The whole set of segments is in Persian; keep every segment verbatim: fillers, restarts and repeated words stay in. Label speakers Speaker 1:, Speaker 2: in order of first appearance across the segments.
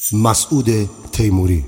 Speaker 1: مسعود تیموری.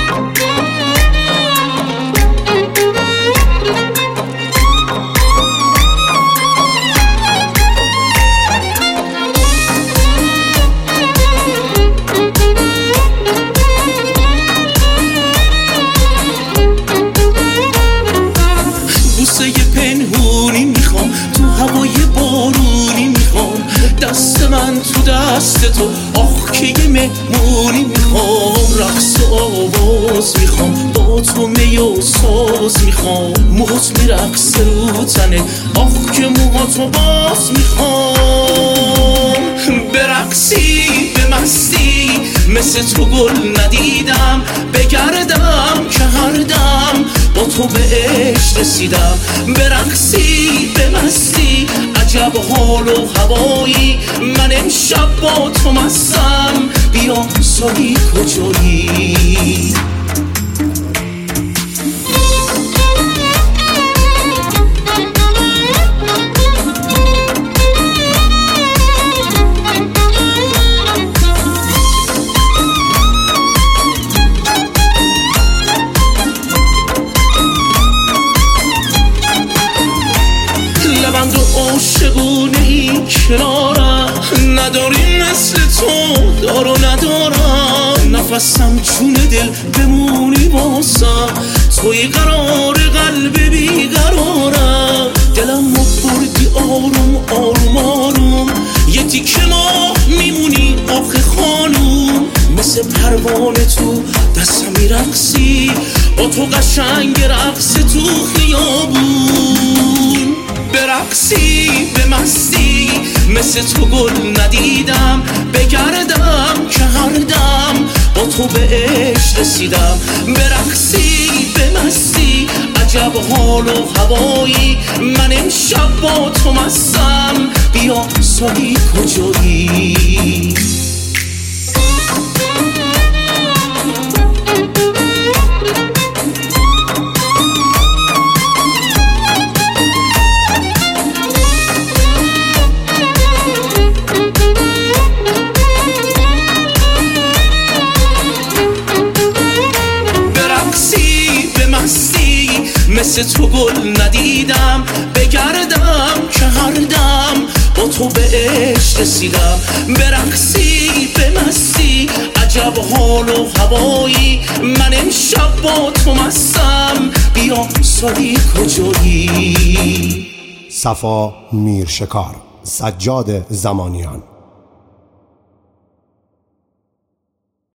Speaker 2: بوسه پنهونی میخوام، تو هوای بارونی میخوام، دست من تو دست تو، آخ که یه مهمونی میخوام، رقص و آواز میخوام، با تو می و ساز میخوام، موهات میرقصه رو تنه، آخ که موهاتو باز میخوام، برقصی به مستی مثل تو گل ندیدم، بگردم که هر دم با تو به عشق رسیدم، برقصی به مستی عجب حال و هوایی، من امشب با تو مستم، بیا سالی کجایی؟ لبند و عاشقونه ای کنارم، نداری مثل تو دار و ندارم، نفسم چون دل بمونی واسم، توی قرار قلب بیقرارم، دلم رو بردی آروم آروم آروم، یه تیکه ما میمونی آخه خانوم، مثل پروانه تو دستم میرقصی، با تو قشنگ رقص تو خیابون، برقصی به مستی مثل تو گل ندیدم، بگردم که هر دم با تو به عشق رسیدم، برقصی به مستی عجب حال و هوایی، من امشب با تو مستم، بیا سالی کجایی؟ مثل تو گل ندیدم، بگردم که هر دم با تو به عشق رسیدم، برقصی به مستی عجب حال و هوایی، من امشب با تو مستم، بیا سالی کجایی؟
Speaker 1: صفا میرشکار، سجاد زمانیان.